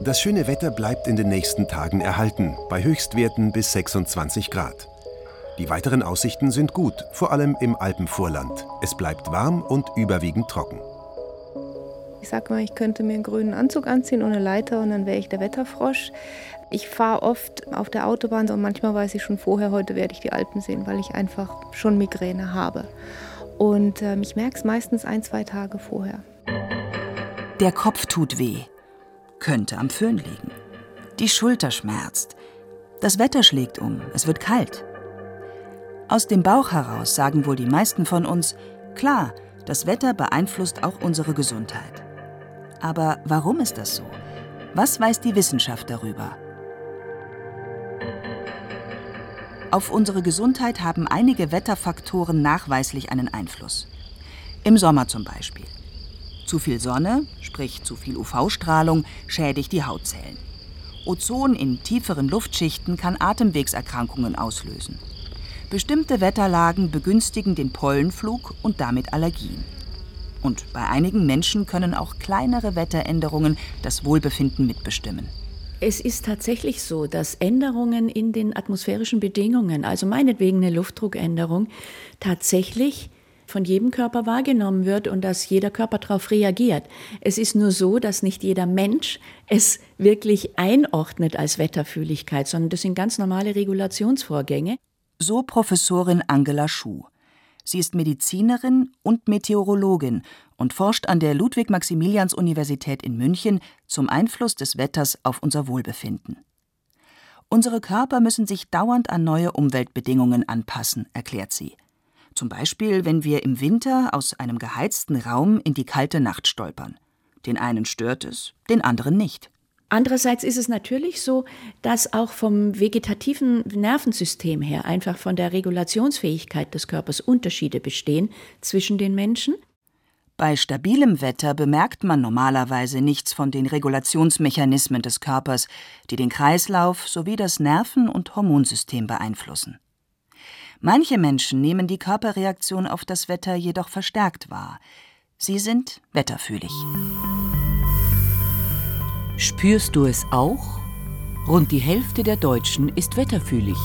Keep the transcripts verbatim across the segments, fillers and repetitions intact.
Das schöne Wetter bleibt in den nächsten Tagen erhalten, bei Höchstwerten bis sechsundzwanzig Grad. Die weiteren Aussichten sind gut, vor allem im Alpenvorland. Es bleibt warm und überwiegend trocken. Ich sag mal, ich könnte mir einen grünen Anzug anziehen und eine Leiter und dann wäre ich der Wetterfrosch. Ich fahre oft auf der Autobahn und manchmal weiß ich schon vorher, heute werde ich die Alpen sehen, weil ich einfach schon Migräne habe. Und äh, ich merke es meistens ein, zwei Tage vorher. Der Kopf tut weh. Könnte am Föhn liegen. Die Schulter schmerzt. Das Wetter schlägt um, es wird kalt. Aus dem Bauch heraus sagen wohl die meisten von uns, klar, das Wetter beeinflusst auch unsere Gesundheit. Aber warum ist das so? Was weiß die Wissenschaft darüber? Auf unsere Gesundheit haben einige Wetterfaktoren nachweislich einen Einfluss. Im Sommer zum Beispiel. Zu viel Sonne, sprich zu viel U V-Strahlung, schädigt die Hautzellen. Ozon in tieferen Luftschichten kann Atemwegserkrankungen auslösen. Bestimmte Wetterlagen begünstigen den Pollenflug und damit Allergien. Und bei einigen Menschen können auch kleinere Wetteränderungen das Wohlbefinden mitbestimmen. Es ist tatsächlich so, dass Änderungen in den atmosphärischen Bedingungen, also meinetwegen eine Luftdruckänderung, tatsächlich von jedem Körper wahrgenommen wird und dass jeder Körper darauf reagiert. Es ist nur so, dass nicht jeder Mensch es wirklich einordnet als Wetterfühligkeit, sondern das sind ganz normale Regulationsvorgänge. So Professorin Angela Schuh. Sie ist Medizinerin und Meteorologin und forscht an der Ludwig-Maximilians-Universität in München zum Einfluss des Wetters auf unser Wohlbefinden. Unsere Körper müssen sich dauernd an neue Umweltbedingungen anpassen, erklärt sie. Zum Beispiel, wenn wir im Winter aus einem geheizten Raum in die kalte Nacht stolpern. Den einen stört es, den anderen nicht. Andererseits ist es natürlich so, dass auch vom vegetativen Nervensystem her, einfach von der Regulationsfähigkeit des Körpers Unterschiede bestehen zwischen den Menschen. Bei stabilem Wetter bemerkt man normalerweise nichts von den Regulationsmechanismen des Körpers, die den Kreislauf sowie das Nerven- und Hormonsystem beeinflussen. Manche Menschen nehmen die Körperreaktion auf das Wetter jedoch verstärkt wahr. Sie sind wetterfühlig. Spürst du es auch? Rund die Hälfte der Deutschen ist wetterfühlig.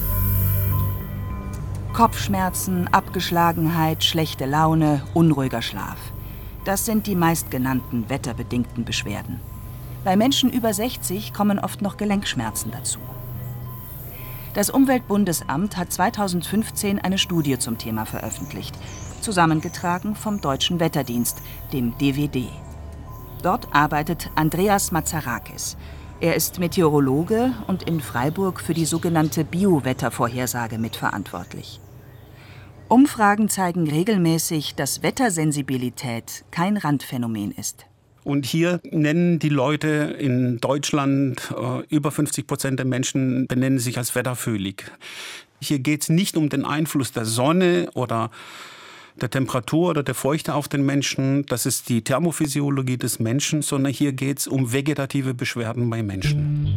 Kopfschmerzen, Abgeschlagenheit, schlechte Laune, unruhiger Schlaf. Das sind die meistgenannten wetterbedingten Beschwerden. Bei Menschen über sechzig kommen oft noch Gelenkschmerzen dazu. Das Umweltbundesamt hat zweitausendfünfzehn eine Studie zum Thema veröffentlicht, zusammengetragen vom Deutschen Wetterdienst, dem D W D. Dort arbeitet Andreas Mazarakis. Er ist Meteorologe und in Freiburg für die sogenannte Biowettervorhersage mitverantwortlich. Umfragen zeigen regelmäßig, dass Wettersensibilität kein Randphänomen ist. Und hier nennen die Leute in Deutschland, äh, über fünfzig Prozent der Menschen benennen sich als wetterfühlig. Hier geht es nicht um den Einfluss der Sonne oder der Temperatur oder der Feuchte auf den Menschen. Das ist die Thermophysiologie des Menschen, sondern hier geht es um vegetative Beschwerden bei Menschen.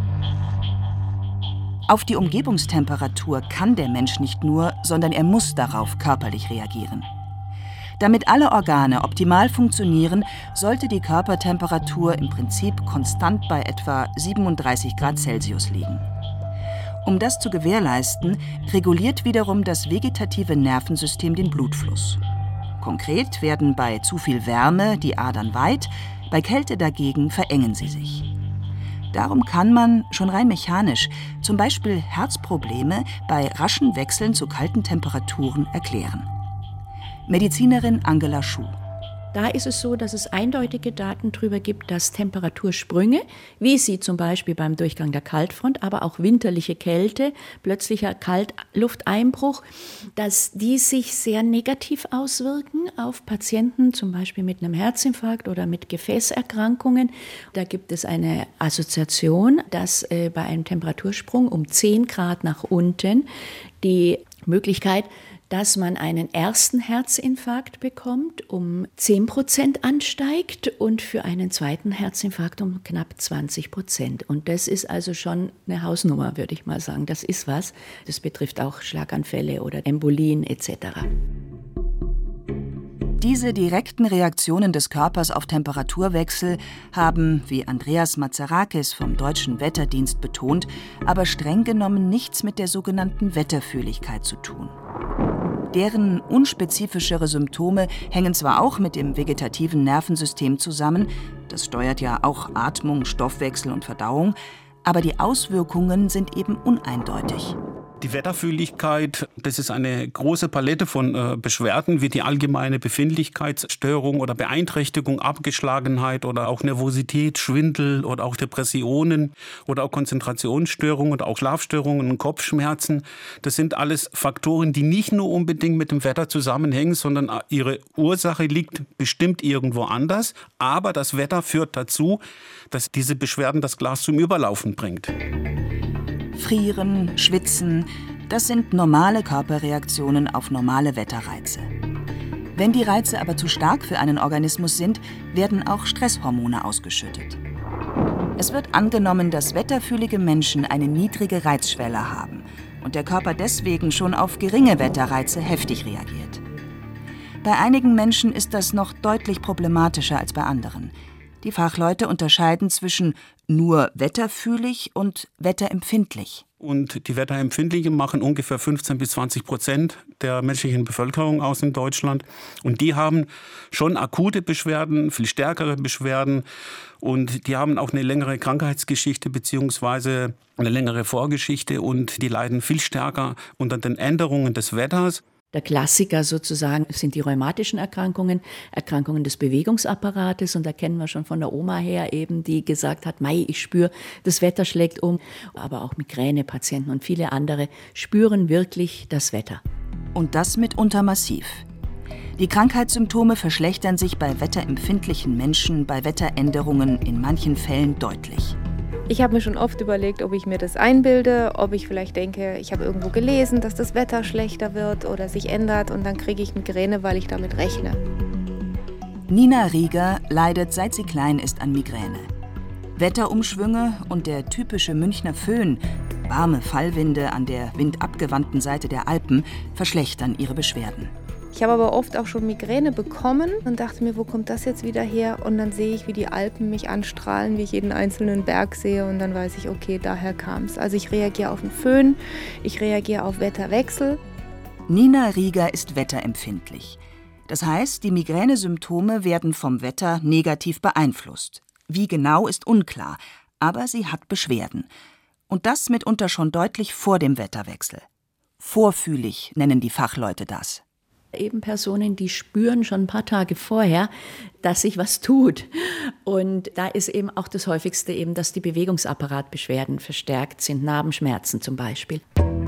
Auf die Umgebungstemperatur kann der Mensch nicht nur, sondern er muss darauf körperlich reagieren. Damit alle Organe optimal funktionieren, sollte die Körpertemperatur im Prinzip konstant bei etwa siebenunddreißig Grad Celsius liegen. Um das zu gewährleisten, reguliert wiederum das vegetative Nervensystem den Blutfluss. Konkret werden bei zu viel Wärme die Adern weit, bei Kälte dagegen verengen sie sich. Darum kann man, schon rein mechanisch, zum Beispiel Herzprobleme bei raschen Wechseln zu kalten Temperaturen erklären. Medizinerin Angela Schuh. Da ist es so, dass es eindeutige Daten darüber gibt, dass Temperatursprünge, wie sie zum Beispiel beim Durchgang der Kaltfront, aber auch winterliche Kälte, plötzlicher Kaltlufteinbruch, dass die sich sehr negativ auswirken auf Patienten, zum Beispiel mit einem Herzinfarkt oder mit Gefäßerkrankungen. Da gibt es eine Assoziation, dass äh, bei einem Temperatursprung um zehn Grad nach unten die Möglichkeit, dass man einen ersten Herzinfarkt bekommt, um zehn Prozent ansteigt und für einen zweiten Herzinfarkt um knapp zwanzig Prozent. Und das ist also schon eine Hausnummer, würde ich mal sagen. Das ist was. Das betrifft auch Schlaganfälle oder Embolien et cetera. Diese direkten Reaktionen des Körpers auf Temperaturwechsel haben, wie Andreas Mazarakis vom Deutschen Wetterdienst betont, aber streng genommen nichts mit der sogenannten Wetterfühligkeit zu tun. Deren unspezifischere Symptome hängen zwar auch mit dem vegetativen Nervensystem zusammen, das steuert ja auch Atmung, Stoffwechsel und Verdauung, aber die Auswirkungen sind eben uneindeutig. Die Wetterfühligkeit, das ist eine große Palette von äh, Beschwerden, wie die allgemeine Befindlichkeitsstörung oder Beeinträchtigung, Abgeschlagenheit oder auch Nervosität, Schwindel oder auch Depressionen oder auch Konzentrationsstörungen oder auch Schlafstörungen und Kopfschmerzen. Das sind alles Faktoren, die nicht nur unbedingt mit dem Wetter zusammenhängen, sondern ihre Ursache liegt bestimmt irgendwo anders. Aber das Wetter führt dazu, dass diese Beschwerden das Glas zum Überlaufen bringt. Frieren, Schwitzen, das sind normale Körperreaktionen auf normale Wetterreize. Wenn die Reize aber zu stark für einen Organismus sind, werden auch Stresshormone ausgeschüttet. Es wird angenommen, dass wetterfühlige Menschen eine niedrige Reizschwelle haben und der Körper deswegen schon auf geringe Wetterreize heftig reagiert. Bei einigen Menschen ist das noch deutlich problematischer als bei anderen. Die Fachleute unterscheiden zwischen nur wetterfühlig und wetterempfindlich. Und die Wetterempfindlichen machen ungefähr fünfzehn bis zwanzig Prozent der menschlichen Bevölkerung aus in Deutschland. Und die haben schon akute Beschwerden, viel stärkere Beschwerden. Und die haben auch eine längere Krankheitsgeschichte bzw. eine längere Vorgeschichte. Und die leiden viel stärker unter den Änderungen des Wetters. Der Klassiker sozusagen sind die rheumatischen Erkrankungen, Erkrankungen des Bewegungsapparates. Und da kennen wir schon von der Oma her eben, die gesagt hat, Mei, ich spüre, das Wetter schlägt um. Aber auch Migränepatienten und viele andere spüren wirklich das Wetter. Und das mitunter massiv. Die Krankheitssymptome verschlechtern sich bei wetterempfindlichen Menschen bei Wetteränderungen in manchen Fällen deutlich. Ich habe mir schon oft überlegt, ob ich mir das einbilde, ob ich vielleicht denke, ich habe irgendwo gelesen, dass das Wetter schlechter wird oder sich ändert und dann kriege ich Migräne, weil ich damit rechne. Nina Rieger leidet, seit sie klein ist, an Migräne. Wetterumschwünge und der typische Münchner Föhn, warme Fallwinde an der windabgewandten Seite der Alpen, verschlechtern ihre Beschwerden. Ich habe aber oft auch schon Migräne bekommen und dachte mir, wo kommt das jetzt wieder her? Und dann sehe ich, wie die Alpen mich anstrahlen, wie ich jeden einzelnen Berg sehe und dann weiß ich, okay, daher kam es. Also ich reagiere auf den Föhn, ich reagiere auf Wetterwechsel. Nina Rieger ist wetterempfindlich. Das heißt, die Migränesymptome werden vom Wetter negativ beeinflusst. Wie genau ist unklar, aber sie hat Beschwerden. Und das mitunter schon deutlich vor dem Wetterwechsel. Vorfühlig nennen die Fachleute das. Eben Personen, die spüren schon ein paar Tage vorher, dass sich was tut. Und da ist eben auch das Häufigste eben, dass die Bewegungsapparatbeschwerden verstärkt sind, Narbenschmerzen zum Beispiel.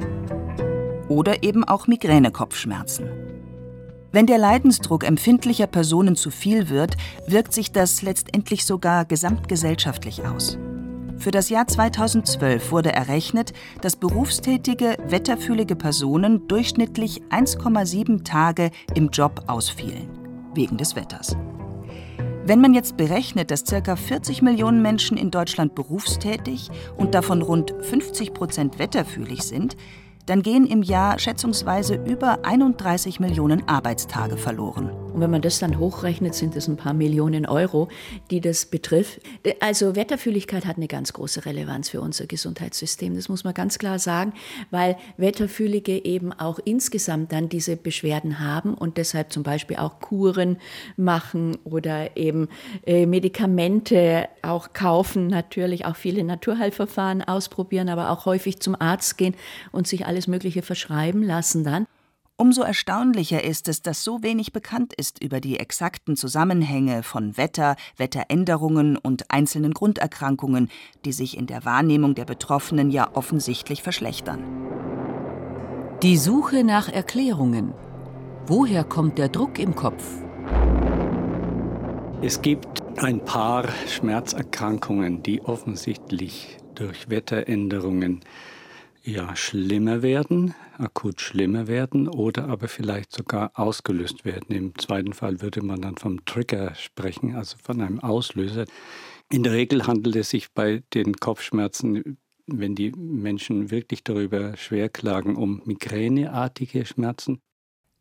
Oder eben auch Migränekopfschmerzen. Wenn der Leidensdruck empfindlicher Personen zu viel wird, wirkt sich das letztendlich sogar gesamtgesellschaftlich aus. Für das Jahr zweitausendzwölf wurde errechnet, dass berufstätige, wetterfühlige Personen durchschnittlich eins Komma sieben Tage im Job ausfielen, wegen des Wetters. Wenn man jetzt berechnet, dass ca. vierzig Millionen Menschen in Deutschland berufstätig und davon rund fünfzig Prozent wetterfühlig sind, dann gehen im Jahr schätzungsweise über einunddreißig Millionen Arbeitstage verloren. Und wenn man das dann hochrechnet, sind es ein paar Millionen Euro, die das betrifft. Also Wetterfühligkeit hat eine ganz große Relevanz für unser Gesundheitssystem. Das muss man ganz klar sagen, weil Wetterfühlige eben auch insgesamt dann diese Beschwerden haben und deshalb zum Beispiel auch Kuren machen oder eben äh, Medikamente auch kaufen, natürlich auch viele Naturheilverfahren ausprobieren, aber auch häufig zum Arzt gehen und sich alles Mögliche verschreiben lassen dann. Umso erstaunlicher ist es, dass so wenig bekannt ist über die exakten Zusammenhänge von Wetter, Wetteränderungen und einzelnen Grunderkrankungen, die sich in der Wahrnehmung der Betroffenen ja offensichtlich verschlechtern. Die Suche nach Erklärungen. Woher kommt der Druck im Kopf? Es gibt ein paar Schmerzerkrankungen, die offensichtlich durch Wetteränderungen ja, schlimmer werden, akut schlimmer werden oder aber vielleicht sogar ausgelöst werden. Im zweiten Fall würde man dann vom Trigger sprechen, also von einem Auslöser. In der Regel handelt es sich bei den Kopfschmerzen, wenn die Menschen wirklich darüber schwer klagen, um migräneartige Schmerzen.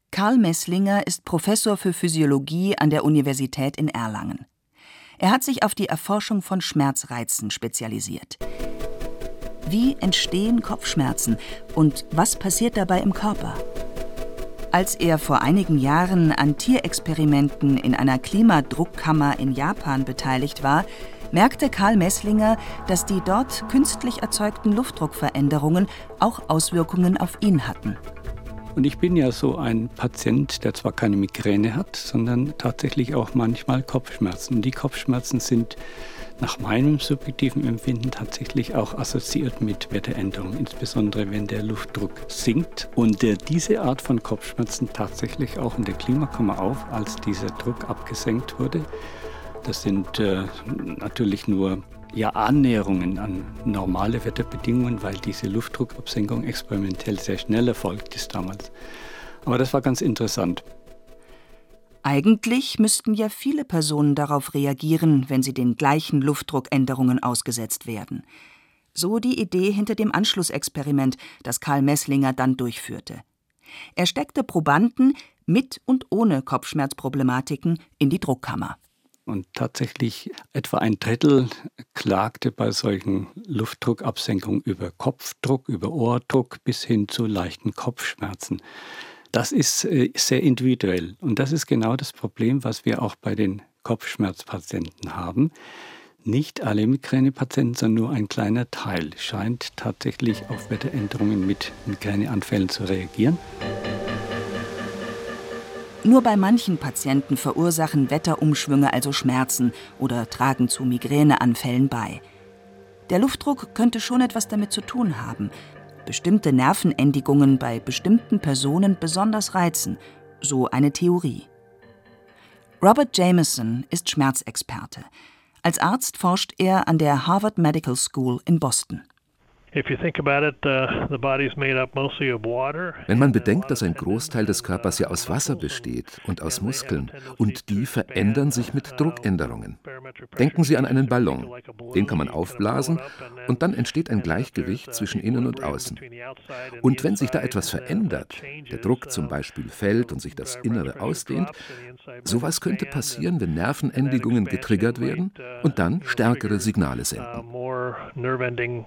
Karl Messlinger ist Professor für Physiologie an der Universität in Erlangen. Er hat sich auf die Erforschung von Schmerzreizen spezialisiert. Wie entstehen Kopfschmerzen und was passiert dabei im Körper? Als er vor einigen Jahren an Tierexperimenten in einer Klimadruckkammer in Japan beteiligt war, merkte Karl Messlinger, dass die dort künstlich erzeugten Luftdruckveränderungen auch Auswirkungen auf ihn hatten. Und ich bin ja so ein Patient, der zwar keine Migräne hat, sondern tatsächlich auch manchmal Kopfschmerzen. Und die Kopfschmerzen sind nach meinem subjektiven Empfinden tatsächlich auch assoziiert mit Wetteränderungen, insbesondere wenn der Luftdruck sinkt. Und äh, diese Art von Kopfschmerzen tatsächlich auch in der Klimakammer auf, als dieser Druck abgesenkt wurde. Das sind äh, natürlich nur ja, Annäherungen an normale Wetterbedingungen, weil diese Luftdruckabsenkung experimentell sehr schnell erfolgt ist damals. Aber das war ganz interessant. Eigentlich müssten ja viele Personen darauf reagieren, wenn sie den gleichen Luftdruckänderungen ausgesetzt werden. So die Idee hinter dem Anschlussexperiment, das Karl Messlinger dann durchführte. Er steckte Probanden mit und ohne Kopfschmerzproblematiken in die Druckkammer. Und tatsächlich etwa ein Drittel klagte bei solchen Luftdruckabsenkungen über Kopfdruck, über Ohrdruck bis hin zu leichten Kopfschmerzen. Das ist sehr individuell. Und das ist genau das Problem, was wir auch bei den Kopfschmerzpatienten haben. Nicht alle Migränepatienten, sondern nur ein kleiner Teil scheint tatsächlich auf Wetteränderungen mit Migräneanfällen zu reagieren. Nur bei manchen Patienten verursachen Wetterumschwünge also Schmerzen oder tragen zu Migräneanfällen bei. Der Luftdruck könnte schon etwas damit zu tun haben. Bestimmte Nervenendigungen bei bestimmten Personen besonders reizen, so eine Theorie. Robert Jameson ist Schmerzexperte. Als Arzt forscht er an der Harvard Medical School in Boston. Wenn man bedenkt, dass ein Großteil des Körpers ja aus Wasser besteht und aus Muskeln, und die verändern sich mit Druckänderungen. Denken Sie an einen Ballon. Den kann man aufblasen und dann entsteht ein Gleichgewicht zwischen innen und außen. Und wenn sich da etwas verändert, der Druck zum Beispiel fällt und sich das Innere ausdehnt, sowas könnte passieren, wenn Nervenendigungen getriggert werden und dann stärkere Signale senden.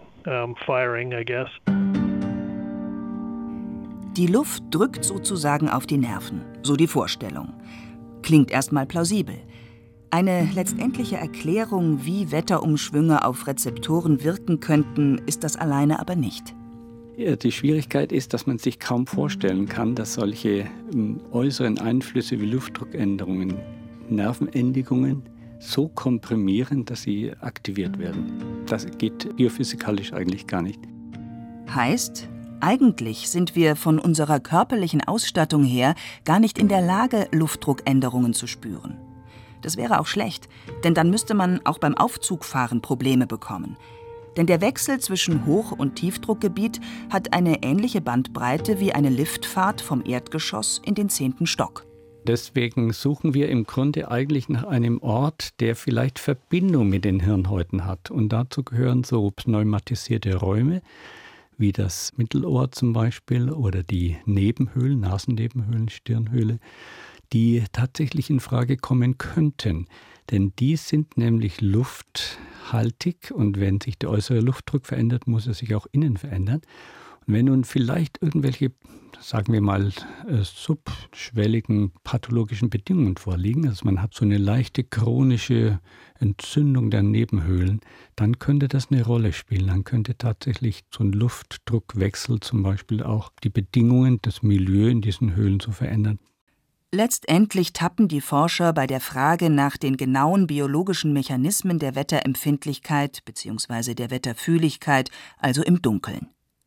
Die Luft drückt sozusagen auf die Nerven, so die Vorstellung. Klingt erstmal plausibel. Eine letztendliche Erklärung, wie Wetterumschwünge auf Rezeptoren wirken könnten, ist das alleine aber nicht. Ja, die Schwierigkeit ist, dass man sich kaum vorstellen kann, dass solche ähm, äußeren Einflüsse wie Luftdruckänderungen, Nervenendigungen so komprimieren, dass sie aktiviert werden. Das geht biophysikalisch eigentlich gar nicht. Heißt, eigentlich sind wir von unserer körperlichen Ausstattung her gar nicht in der Lage, Luftdruckänderungen zu spüren. Das wäre auch schlecht, denn dann müsste man auch beim Aufzugfahren Probleme bekommen. Denn der Wechsel zwischen Hoch- und Tiefdruckgebiet hat eine ähnliche Bandbreite wie eine Liftfahrt vom Erdgeschoss in den zehnten Stock. Deswegen suchen wir im Grunde eigentlich nach einem Ort, der vielleicht Verbindung mit den Hirnhäuten hat. Und dazu gehören so pneumatisierte Räume, wie das Mittelohr zum Beispiel oder die Nebenhöhlen, Nasennebenhöhlen, Stirnhöhle, die tatsächlich in Frage kommen könnten. Denn die sind nämlich lufthaltig und wenn sich der äußere Luftdruck verändert, muss er sich auch innen verändern. Und wenn nun vielleicht irgendwelche, sagen wir mal, subschwelligen pathologischen Bedingungen vorliegen, also man hat so eine leichte chronische Entzündung der Nebenhöhlen, dann könnte das eine Rolle spielen. Dann könnte tatsächlich so ein Luftdruckwechsel zum Beispiel auch die Bedingungen, das Milieu in diesen Höhlen zu verändern. Letztendlich tappen die Forscher bei der Frage nach den genauen biologischen Mechanismen der Wetterempfindlichkeit bzw. der Wetterfühligkeit also im Dunkeln.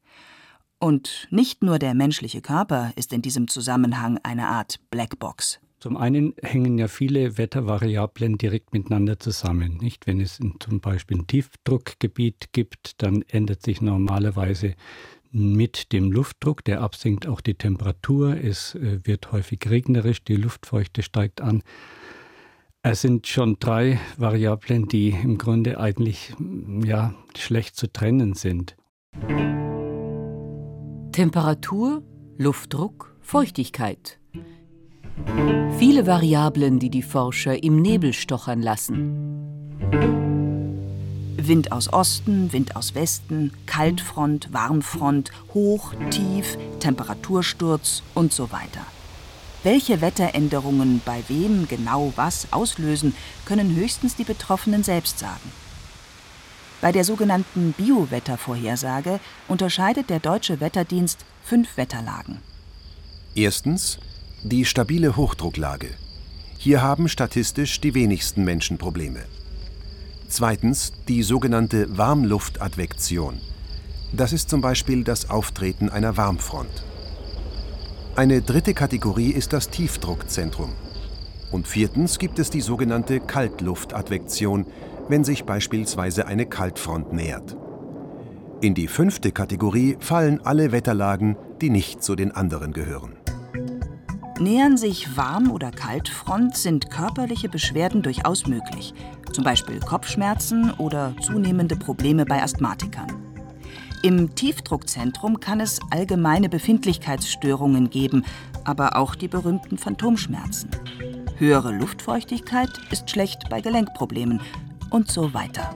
Und nicht nur der menschliche Körper ist in diesem Zusammenhang eine Art Blackbox. Zum einen hängen ja viele Wettervariablen direkt miteinander zusammen. Nicht? Wenn es zum Beispiel ein Tiefdruckgebiet gibt, dann ändert sich normalerweise mit dem Luftdruck, der absinkt, auch die Temperatur. Es wird häufig regnerisch, die Luftfeuchte steigt an. Es sind schon drei Variablen, die im Grunde eigentlich ja, schlecht zu trennen sind. Temperatur, Luftdruck, Feuchtigkeit. Viele Variablen, die die Forscher im Nebel stochern lassen. Wind aus Osten, Wind aus Westen, Kaltfront, Warmfront, Hoch, Tief, Temperatursturz und so weiter. Welche Wetteränderungen bei wem genau was auslösen, können höchstens die Betroffenen selbst sagen. Bei der sogenannten Biowettervorhersage unterscheidet der Deutsche Wetterdienst fünf Wetterlagen. Erstens die stabile Hochdrucklage. Hier haben statistisch die wenigsten Menschen Probleme. Zweitens die sogenannte Warmluftadvektion. Das ist zum Beispiel das Auftreten einer Warmfront. Eine dritte Kategorie ist das Tiefdruckzentrum. Und viertens gibt es die sogenannte Kaltluftadvektion, wenn sich beispielsweise eine Kaltfront nähert. In die fünfte Kategorie fallen alle Wetterlagen, die nicht zu den anderen gehören. Nähern sich Warm- oder Kaltfront, sind körperliche Beschwerden durchaus möglich. Zum Beispiel Kopfschmerzen oder zunehmende Probleme bei Asthmatikern. Im Tiefdruckzentrum kann es allgemeine Befindlichkeitsstörungen geben, aber auch die berühmten Phantomschmerzen. Höhere Luftfeuchtigkeit ist schlecht bei Gelenkproblemen und so weiter.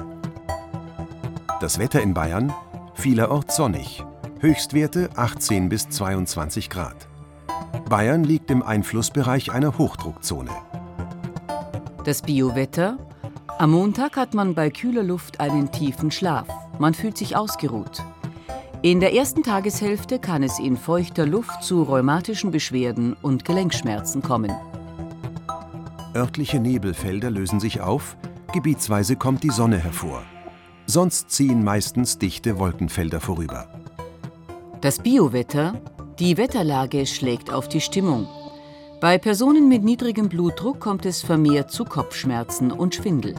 Das Wetter in Bayern? Vielerorts sonnig. Höchstwerte achtzehn bis zweiundzwanzig Grad. Bayern liegt im Einflussbereich einer Hochdruckzone. Das Biowetter? Am Montag hat man bei kühler Luft einen tiefen Schlaf. Man fühlt sich ausgeruht. In der ersten Tageshälfte kann es in feuchter Luft zu rheumatischen Beschwerden und Gelenkschmerzen kommen. Örtliche Nebelfelder lösen sich auf, gebietsweise kommt die Sonne hervor. Sonst ziehen meistens dichte Wolkenfelder vorüber. Das Biowetter? Die Wetterlage schlägt auf die Stimmung. Bei Personen mit niedrigem Blutdruck kommt es vermehrt zu Kopfschmerzen und Schwindel.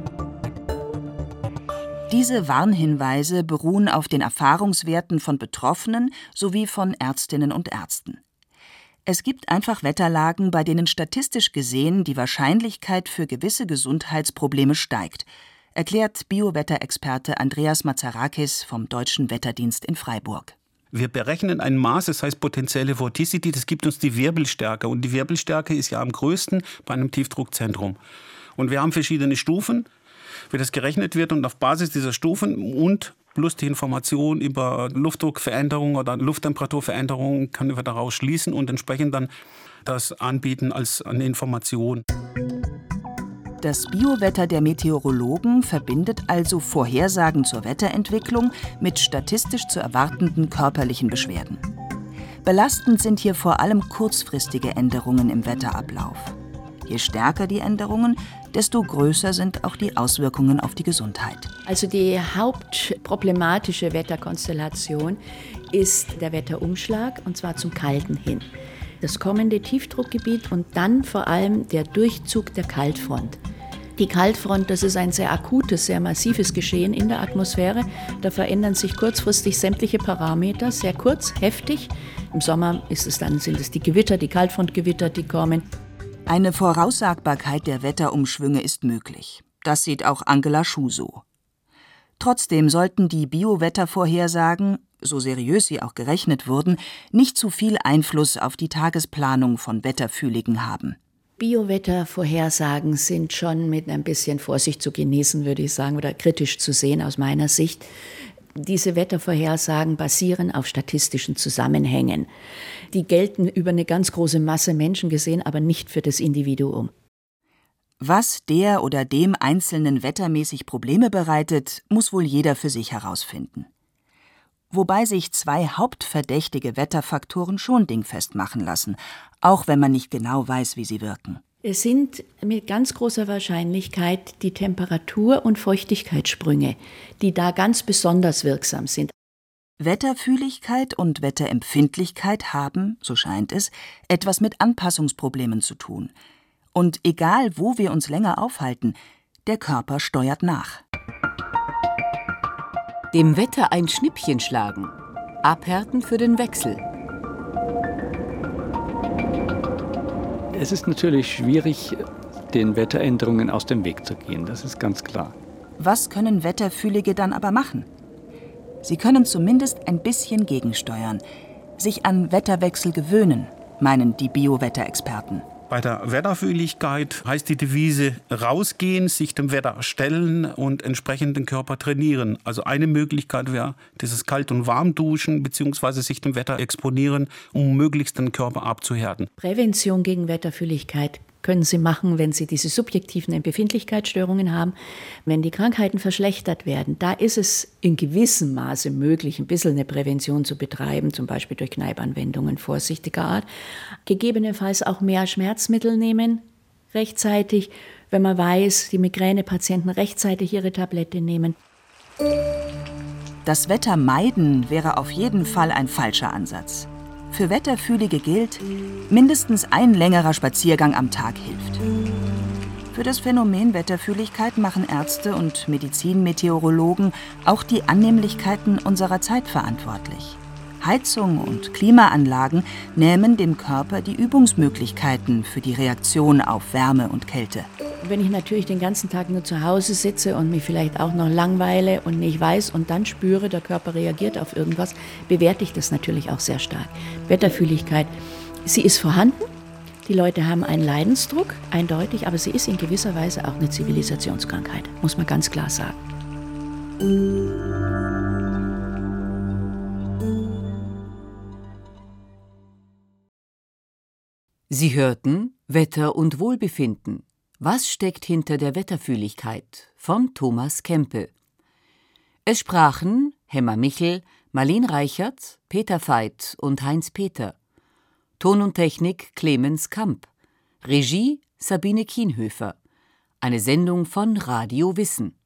Diese Warnhinweise beruhen auf den Erfahrungswerten von Betroffenen sowie von Ärztinnen und Ärzten. Es gibt einfach Wetterlagen, bei denen statistisch gesehen die Wahrscheinlichkeit für gewisse Gesundheitsprobleme steigt, erklärt Biowetterexperte Andreas Mazarakis vom Deutschen Wetterdienst in Freiburg. Wir berechnen ein Maß, das heißt potenzielle Vorticity, das gibt uns die Wirbelstärke. Und die Wirbelstärke ist ja am größten bei einem Tiefdruckzentrum. Und wir haben verschiedene Stufen, wie das gerechnet wird. Und auf Basis dieser Stufen und plus die Information über Luftdruckveränderungen oder Lufttemperaturveränderungen können wir daraus schließen und entsprechend dann das anbieten als eine Information. Das Biowetter der Meteorologen verbindet also Vorhersagen zur Wetterentwicklung mit statistisch zu erwartenden körperlichen Beschwerden. Belastend sind hier vor allem kurzfristige Änderungen im Wetterablauf. Je stärker die Änderungen, desto größer sind auch die Auswirkungen auf die Gesundheit. Also die hauptproblematische Wetterkonstellation ist der Wetterumschlag, und zwar zum Kalten hin. Das kommende Tiefdruckgebiet und dann vor allem der Durchzug der Kaltfront. Die Kaltfront, das ist ein sehr akutes, sehr massives Geschehen in der Atmosphäre. Da verändern sich kurzfristig sämtliche Parameter, sehr kurz, heftig. Im Sommer ist es dann, sind es die Gewitter, die Kaltfrontgewitter, die kommen. Eine Voraussagbarkeit der Wetterumschwünge ist möglich. Das sieht auch Angela Schuh so. Trotzdem sollten die Biowettervorhersagen, so seriös sie auch gerechnet wurden, nicht zu viel Einfluss auf die Tagesplanung von Wetterfühligen haben. Biowettervorhersagen sind schon mit ein bisschen Vorsicht zu genießen, würde ich sagen, oder kritisch zu sehen aus meiner Sicht. Diese Wettervorhersagen basieren auf statistischen Zusammenhängen. Die gelten über eine ganz große Masse Menschen gesehen, aber nicht für das Individuum. Was der oder dem Einzelnen wettermäßig Probleme bereitet, muss wohl jeder für sich herausfinden. Wobei sich zwei hauptverdächtige Wetterfaktoren schon dingfest machen lassen, auch wenn man nicht genau weiß, wie sie wirken. Es sind mit ganz großer Wahrscheinlichkeit die Temperatur- und Feuchtigkeitssprünge, die da ganz besonders wirksam sind. Wetterfühligkeit und Wetterempfindlichkeit haben, so scheint es, etwas mit Anpassungsproblemen zu tun. Und egal, wo wir uns länger aufhalten, der Körper steuert nach. Dem Wetter ein Schnippchen schlagen. Abhärten für den Wechsel. Es ist natürlich schwierig, den Wetteränderungen aus dem Weg zu gehen, das ist ganz klar. Was können Wetterfühlige dann aber machen? Sie können zumindest ein bisschen gegensteuern, sich an Wetterwechsel gewöhnen, meinen die Biowetterexperten. Bei der Wetterfühligkeit heißt die Devise rausgehen, sich dem Wetter stellen und entsprechend den Körper trainieren. Also eine Möglichkeit wäre dieses Kalt- und Warmduschen bzw. sich dem Wetter exponieren, um möglichst den Körper abzuhärten. Prävention gegen Wetterfühligkeit können Sie machen, wenn Sie diese subjektiven Befindlichkeitsstörungen haben. Wenn die Krankheiten verschlechtert werden, da ist es in gewissem Maße möglich, ein bisschen eine Prävention zu betreiben, zum Beispiel durch Kneipanwendungen vorsichtiger Art. Gegebenenfalls auch mehr Schmerzmittel nehmen, rechtzeitig, wenn man weiß, die Migränepatienten rechtzeitig ihre Tablette nehmen. Das Wetter meiden wäre auf jeden Fall ein falscher Ansatz. Für Wetterfühlige gilt, mindestens ein längerer Spaziergang am Tag hilft. Für das Phänomen Wetterfühligkeit machen Ärzte und Medizinmeteorologen auch die Annehmlichkeiten unserer Zeit verantwortlich. Heizung und Klimaanlagen nehmen dem Körper die Übungsmöglichkeiten für die Reaktion auf Wärme und Kälte. Wenn ich natürlich den ganzen Tag nur zu Hause sitze und mich vielleicht auch noch langweile und nicht weiß und dann spüre, der Körper reagiert auf irgendwas, bewerte ich das natürlich auch sehr stark. Wetterfühligkeit, sie ist vorhanden. Die Leute haben einen Leidensdruck, eindeutig, aber sie ist in gewisser Weise auch eine Zivilisationskrankheit, muss man ganz klar sagen. Sie hörten Wetter und Wohlbefinden. Was steckt hinter der Wetterfühligkeit? Von Thomas Kempe. Es sprachen Hemmer Michel, Marleen Reichert, Peter Veit und Heinz Peter. Ton und Technik Clemens Kamp. Regie Sabine Kienhöfer. Eine Sendung von Radio Wissen.